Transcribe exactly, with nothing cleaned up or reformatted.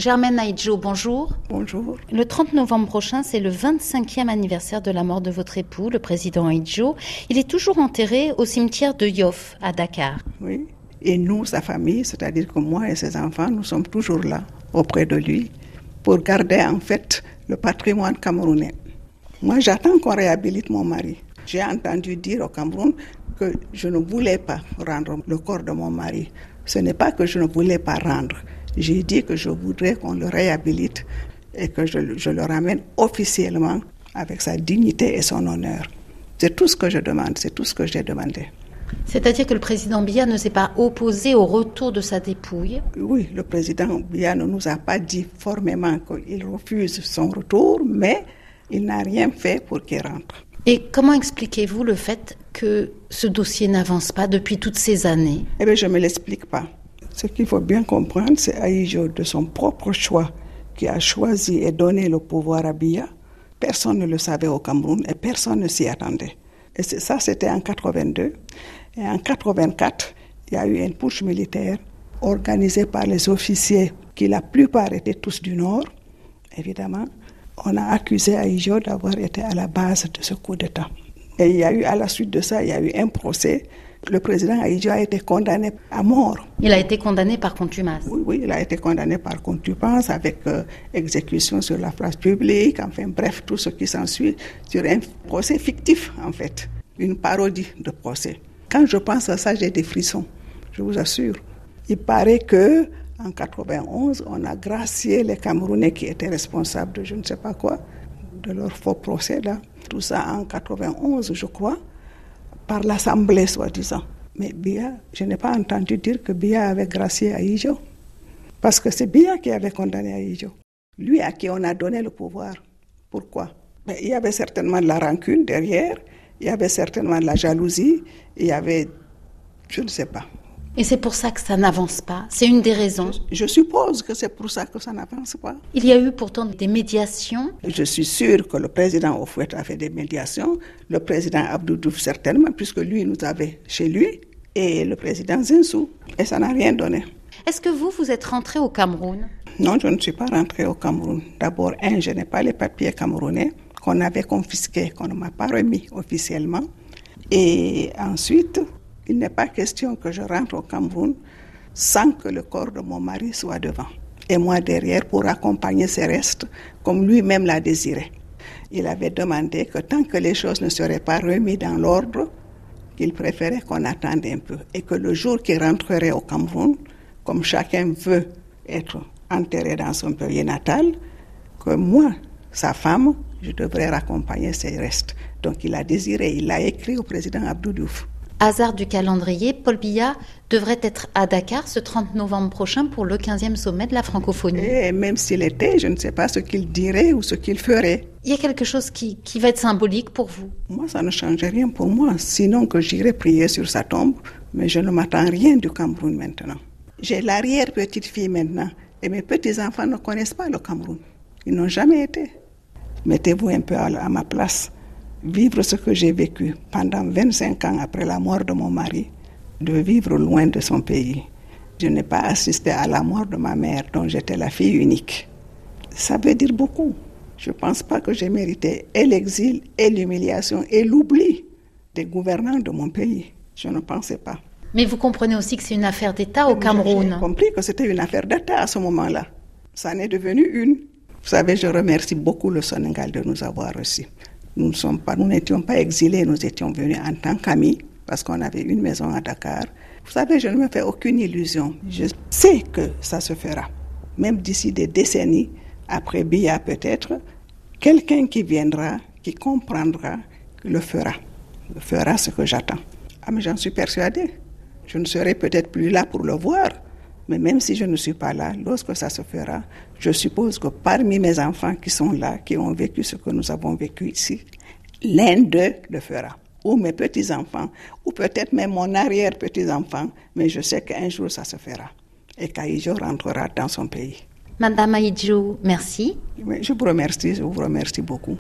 Germaine Aïdjo, bonjour. Bonjour. Le trente novembre prochain, c'est le vingt-cinquième anniversaire de la mort de votre époux, le président Aïdjo. Il est toujours enterré au cimetière de Yoff, à Dakar. Oui. Et nous, sa famille, c'est-à-dire que moi et ses enfants, nous sommes toujours là, auprès de lui, pour garder en fait le patrimoine camerounais. Moi, j'attends qu'on réhabilite mon mari. J'ai entendu dire au Cameroun que je ne voulais pas rendre le corps de mon mari. Ce n'est pas que je ne voulais pas rendre. J'ai dit que je voudrais qu'on le réhabilite et que je, je le ramène officiellement avec sa dignité et son honneur. C'est tout ce que je demande, c'est tout ce que j'ai demandé. C'est-à-dire que le président Biya ne s'est pas opposé au retour de sa dépouille? Oui, le président Biya ne nous a pas dit formellement qu'il refuse son retour, mais il n'a rien fait pour qu'il rentre. Et comment expliquez-vous le fait que ce dossier n'avance pas depuis toutes ces années? Eh bien, je ne me l'explique pas. Ce qu'il faut bien comprendre, c'est Aïdjo, de son propre choix, qui a choisi et donné le pouvoir à Biya. Personne ne le savait au Cameroun et personne ne s'y attendait. Et c'est, ça, c'était en quatre-vingt-deux. Et en quatre-vingt-quatre, il y a eu une putsch militaire organisée par les officiers, qui la plupart étaient tous du Nord, évidemment. On a accusé Aïdjo d'avoir été à la base de ce coup d'État. Et il y a eu, à la suite de ça, il y a eu un procès. Le président Aïdjo a été condamné à mort. Il a été condamné par contumace? Oui, oui, il a été condamné par contumace avec euh, exécution sur la place publique, enfin bref, tout ce qui s'ensuit sur un procès fictif en fait, une parodie de procès. Quand je pense à ça, j'ai des frissons, je vous assure. Il paraît que en quatre-vingt-onze, on a gracié les Camerounais qui étaient responsables de je ne sais pas quoi, de leur faux procès là. Tout ça en quatre-vingt-onze, je crois, par l'Assemblée, soi-disant. Mais Biya, je n'ai pas entendu dire que Biya avait gracié Aïdjo. Parce que c'est Biya qui avait condamné Aïdjo. Lui à qui on a donné le pouvoir. Pourquoi? Mais il y avait certainement de la rancune derrière, il y avait certainement de la jalousie, il y avait... je ne sais pas. Et c'est pour ça que ça n'avance pas? C'est une des raisons? Je, je suppose que c'est pour ça que ça n'avance pas. Il y a eu pourtant des médiations? Je suis sûre que le président Houphouët a fait des médiations, le président Abdou Diouf certainement, puisque lui nous avait chez lui, et le président Zinsou, et ça n'a rien donné. Est-ce que vous, vous êtes rentré au Cameroun? Non, je ne suis pas rentrée au Cameroun. D'abord, un, je n'ai pas les papiers camerounais qu'on avait confisqués, qu'on ne m'a pas remis officiellement. Et ensuite, il n'est pas question que je rentre au Cameroun sans que le corps de mon mari soit devant. Et moi derrière pour accompagner ses restes, comme lui-même l'a désiré. Il avait demandé que tant que les choses ne seraient pas remises dans l'ordre, qu'il préférait qu'on attende un peu. Et que le jour qu'il rentrerait au Cameroun, comme chacun veut être enterré dans son pays natal, que moi, sa femme, je devrais raccompagner ses restes. Donc il a désiré, il l'a écrit au président Abdou Diouf. Hasard du calendrier, Paul Biya devrait être à Dakar ce trente novembre prochain pour le quinzième sommet de la francophonie. Et même s'il était, je ne sais pas ce qu'il dirait ou ce qu'il ferait. Il y a quelque chose qui, qui va être symbolique pour vous? Moi, ça ne change rien pour moi, sinon que j'irai prier sur sa tombe, mais je ne m'attends rien du Cameroun maintenant. J'ai l'arrière-petite-fille maintenant, et mes petits-enfants ne connaissent pas le Cameroun. Ils n'ont jamais été. Mettez-vous un peu à, à ma place. Vivre ce que j'ai vécu pendant vingt-cinq ans après la mort de mon mari, de vivre loin de son pays. Je n'ai pas assisté à la mort de ma mère, dont j'étais la fille unique. Ça veut dire beaucoup. Je ne pense pas que j'ai mérité et l'exil, et l'humiliation, et l'oubli des gouvernants de mon pays. Je ne pensais pas. Mais vous comprenez aussi que c'est une affaire d'État au Cameroun. J'ai compris que c'était une affaire d'État à ce moment-là. Ça en est devenu une. Vous savez, je remercie beaucoup le Sénégal de nous avoir reçus. Nous ne sommes pas, nous n'étions pas exilés, nous étions venus en tant qu'amis, parce qu'on avait une maison à Dakar. Vous savez, je ne me fais aucune illusion. Je sais que ça se fera. Même d'ici des décennies, après Biya peut-être, quelqu'un qui viendra, qui comprendra, le fera. Le fera ce que j'attends. Ah, mais j'en suis persuadée. Je ne serai peut-être plus là pour le voir, mais même si je ne suis pas là, lorsque ça se fera, je suppose que parmi mes enfants qui sont là, qui ont vécu ce que nous avons vécu ici, l'un d'eux le fera. Ou mes petits-enfants, ou peut-être même mon arrière-petits-enfant, mais je sais qu'un jour ça se fera. Et qu'Aïdjo rentrera dans son pays. Madame Aïdjo, merci. Je vous remercie, je vous remercie beaucoup.